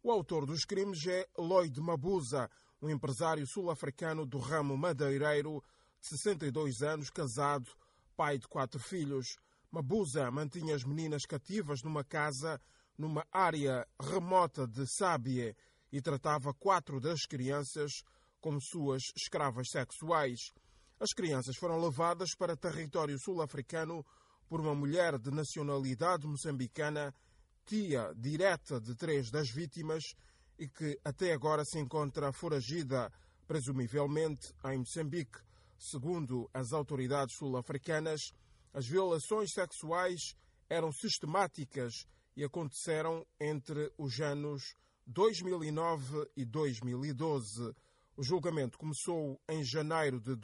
O autor dos crimes é Lloyd Mabuza, um empresário sul-africano do ramo madeireiro de 62 anos, casado, pai de 4 filhos. Mabuza mantinha as meninas cativas numa casa numa área remota de Sabie e tratava 4 das crianças como suas escravas sexuais. As crianças foram levadas para território sul-africano por uma mulher de nacionalidade moçambicana, tia direta de 3 das vítimas e que até agora se encontra foragida, presumivelmente em Moçambique. Segundo as autoridades sul-africanas, as violações sexuais eram sistemáticas e aconteceram entre os anos 2009 e 2012. O julgamento começou em janeiro de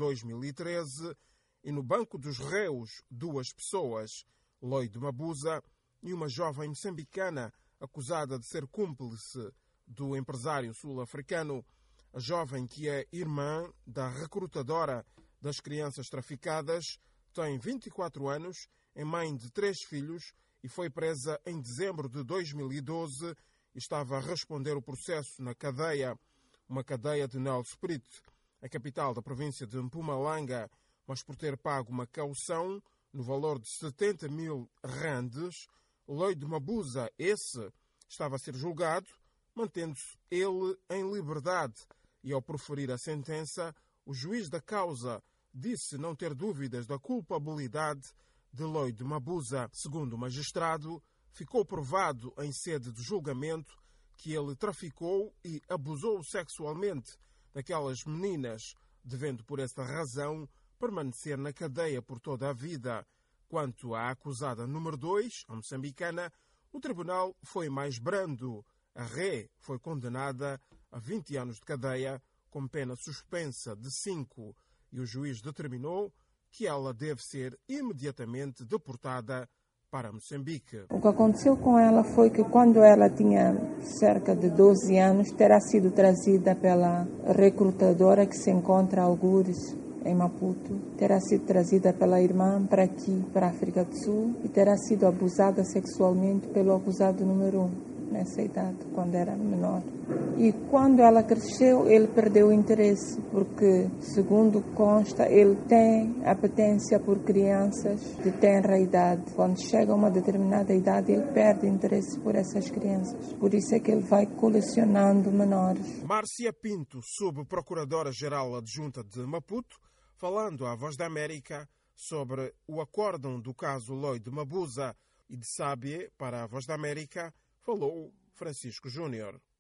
2013 e no banco dos réus 2 pessoas, Lloyd Mabuza e uma jovem moçambicana acusada de ser cúmplice do empresário sul-africano. A jovem, que é irmã da recrutadora das crianças traficadas, tem 24 anos, é mãe de 3 filhos e foi presa em dezembro de 2012 e estava a responder o processo na cadeia, uma cadeia de Nelspruit, a capital da província de Mpumalanga, mas por ter pago uma caução no valor de 70 mil randes, Lloyd Mabuza, estava a ser julgado, mantendo-se ele em liberdade, e ao proferir a sentença, o juiz da causa disse não ter dúvidas da culpabilidade de Lloyd Mabuza. Segundo o magistrado, ficou provado em sede de julgamento que ele traficou e abusou sexualmente daquelas meninas, devendo por esta razão permanecer na cadeia por toda a vida. Quanto à acusada número 2, a moçambicana, o tribunal foi mais brando. A ré foi condenada a 20 anos de cadeia com pena suspensa de 5 e o juiz determinou que ela deve ser imediatamente deportada para Moçambique. O que aconteceu com ela foi que quando ela tinha cerca de 12 anos, terá sido trazida pela recrutadora que se encontra a algures em Maputo, terá sido trazida pela irmã para aqui, para a África do Sul, e terá sido abusada sexualmente pelo acusado número 1, nessa idade, quando era menor. E quando ela cresceu, ele perdeu o interesse, porque, segundo consta, ele tem apetência por crianças de tenra idade. Quando chega a uma determinada idade, ele perde interesse por essas crianças. Por isso é que ele vai colecionando menores. Márcia Pinto, subprocuradora-geral adjunta de Maputo, falando à Voz da América sobre o acórdão do caso Lloyd Mabuza, e de Sabie para a Voz da América falou Francisco Júnior.